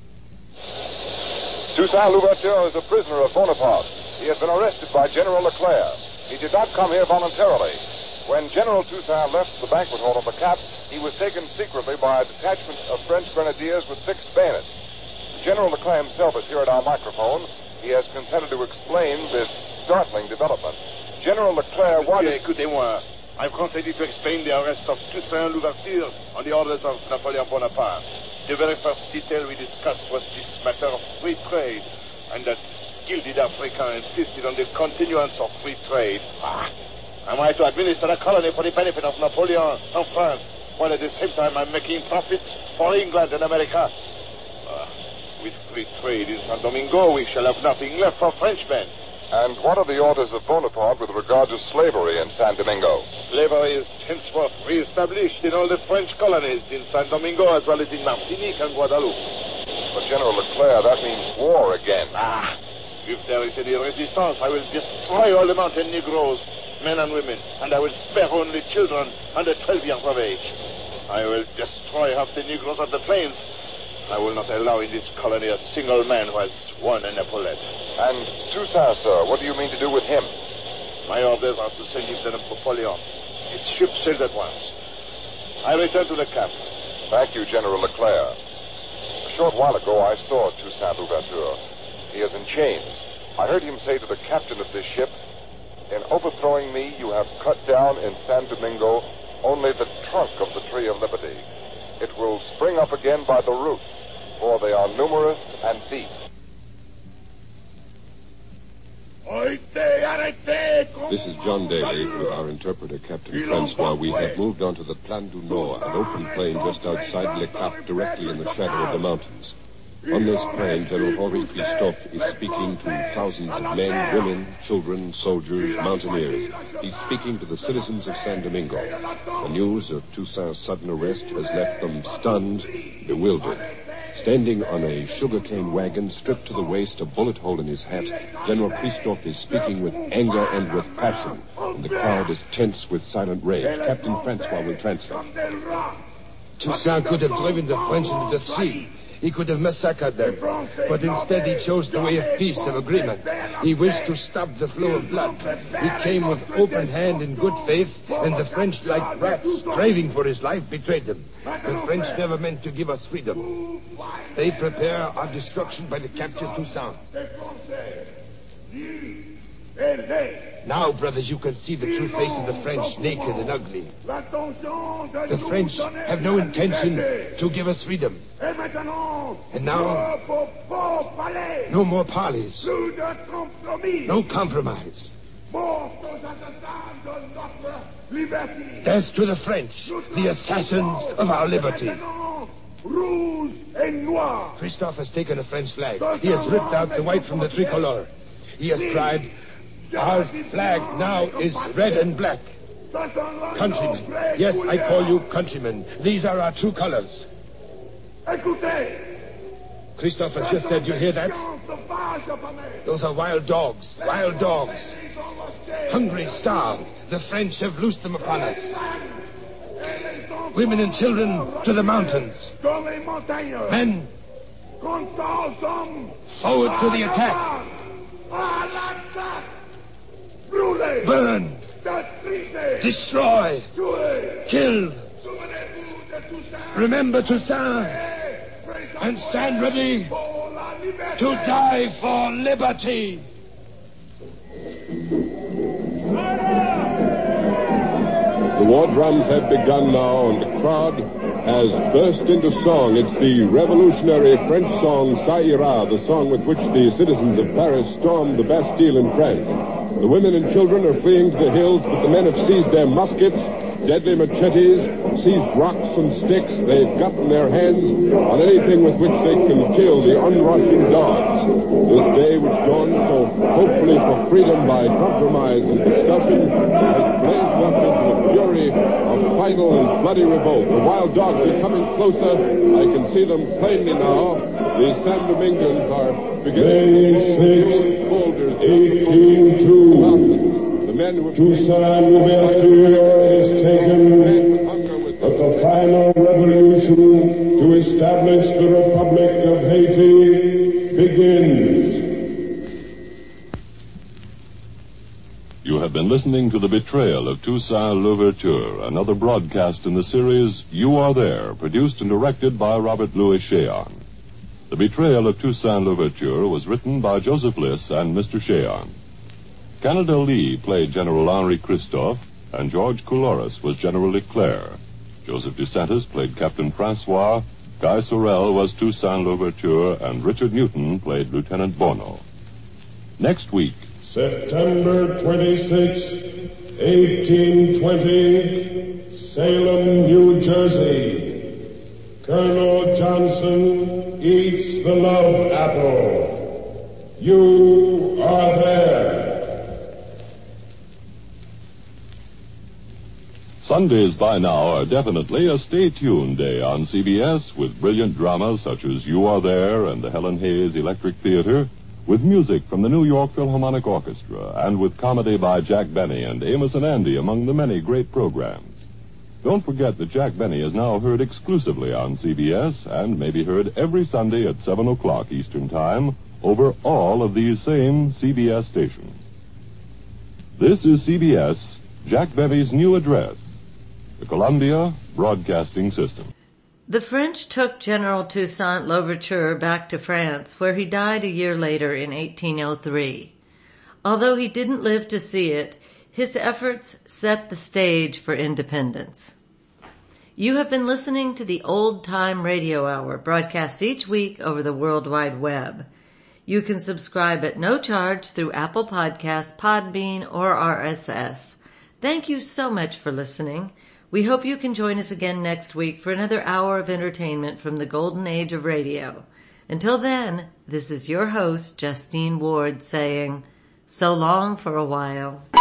Toussaint Louverture is a prisoner of Bonaparte. He has been arrested by General Leclerc. He did not come here voluntarily. When General Toussaint left the banquet hall of the Cap, he was taken secretly by a detachment of French grenadiers with fixed bayonets. General Leclerc himself is here at our microphone. He has consented to explain this startling development. General Leclerc wanted... Écoutez-moi. I've consented to explain the arrest of Toussaint Louverture on the orders of Napoleon Bonaparte. The very first detail we discussed was this matter of free trade, and that gilded African insisted on the continuance of free trade. Am I to administer a colony for the benefit of Napoleon and France, while at the same time I'm making profits for England and America? With free trade in San Domingo, we shall have nothing left for Frenchmen. And what are the orders of Bonaparte with regard to slavery in San Domingo? Slavery is henceforth re-established in all the French colonies in San Domingo as well as in Martinique and Guadeloupe. But General Leclerc, that means war again. If there is any resistance, I will destroy all the mountain Negroes, men and women, and I will spare only children under 12 years of age. I will destroy half the Negroes of the plains. I will not allow in this colony a single man who has won an epaulet. And Toussaint, sir, what do you mean to do with him? My orders are to send him to Napoleon. His ship sailed at once. I return to the camp. Thank you, General Leclerc. A short while ago, I saw Toussaint Louverture. He is in chains. I heard him say to the captain of this ship, "In overthrowing me, you have cut down in San Domingo only the trunk of the tree of liberty. It will spring up again by the roots, for they are numerous and deep." This is John Daly with our interpreter, Captain Francois. We have moved on to the Plan du Nord, an open plain just outside Le Cap, directly in the shadow of the mountains. On this plain, General Henri Christophe is speaking to thousands of men, women, children, soldiers, mountaineers. He's speaking to the citizens of San Domingo. The news of Toussaint's sudden arrest has left them stunned, bewildered. Standing on a sugarcane wagon, stripped to the waist, a bullet hole in his hat, General Christophe is speaking with anger and with passion, and the crowd is tense with silent rage. Captain Francois will translate. Toussaint could have driven the French into the sea. He could have massacred them, but instead he chose the way of peace, of agreement. He wished to stop the flow of blood. He came with open hand in good faith, and the French, like rats, craving for his life, betrayed him. The French never meant to give us freedom. They prepare our destruction by the capture of Toussaint. Now, brothers, you can see the true face of the French, naked and ugly. The French have no intention to give us freedom. And now, no more parleys. No compromise. Death to the French, the assassins of our liberty. Christophe has taken a French flag. He has ripped out the white from the tricolor. He has cried, "Our flag now is red and black." Countrymen, yes, I call you countrymen. These are our true colors. Christophe has just said, you hear that? Those are wild dogs, wild dogs. Hungry, starved. The French have loosed them upon us. Women and children to the mountains. Men, forward to the attack. Burn, destroy, kill. Remember Toussaint and stand ready to die for liberty. The war drums have begun now, and the crowd has burst into song. It's the revolutionary French song, Ça ira, the song with which the citizens of Paris stormed the Bastille in France. The women and children are fleeing to the hills, but the men have seized their muskets, deadly machetes, seized rocks and sticks. They've gotten their hands on anything with which they can kill the unrushing dogs. This day, which dawned so hopefully for freedom by compromise and discussion, has blazed up into a fury of final and bloody revolt. The wild dogs are coming closer. I can see them plainly now. The San Domingans are beginning to boulders. 18-2. The men who have Toussaint Louverture is taken, but the final revolution to establish the Republic of Haiti begins. You have been listening to The Betrayal of Toussaint Louverture, another broadcast in the series You Are There, produced and directed by Robert Louis Cheon. The Betrayal of Toussaint Louverture was written by Joseph Liss and Mr. Cheon. Canada Lee played General Henri Christophe, and George Couloris was General Leclerc. Joseph DeSantis played Captain Francois, Guy Sorel was Toussaint Louverture, and Richard Newton played Lieutenant Bono. next week. September 26, 1820, Salem, New Jersey. Colonel Johnson eats the love apple. You are there. Sundays by now are definitely a stay-tuned day on CBS with brilliant dramas such as You Are There and the Helen Hayes Electric Theater, with music from the New York Philharmonic Orchestra, and with comedy by Jack Benny and Amos and Andy among the many great programs. Don't forget that Jack Benny is now heard exclusively on CBS and may be heard every Sunday at 7 o'clock Eastern Time over all of these same CBS stations. This is CBS, Jack Benny's new address, the Columbia Broadcasting System. The French took General Toussaint Louverture back to France, where he died a year later in 1803. Although he didn't live to see it, his efforts set the stage for independence. You have been listening to the Old Time Radio Hour, broadcast each week over the World Wide Web. You can subscribe at no charge through Apple Podcasts, Podbean, or RSS. Thank you so much for listening. We hope you can join us again next week for another hour of entertainment from the golden age of radio. Until then, this is your host, Justine Ward, saying, so long for a while.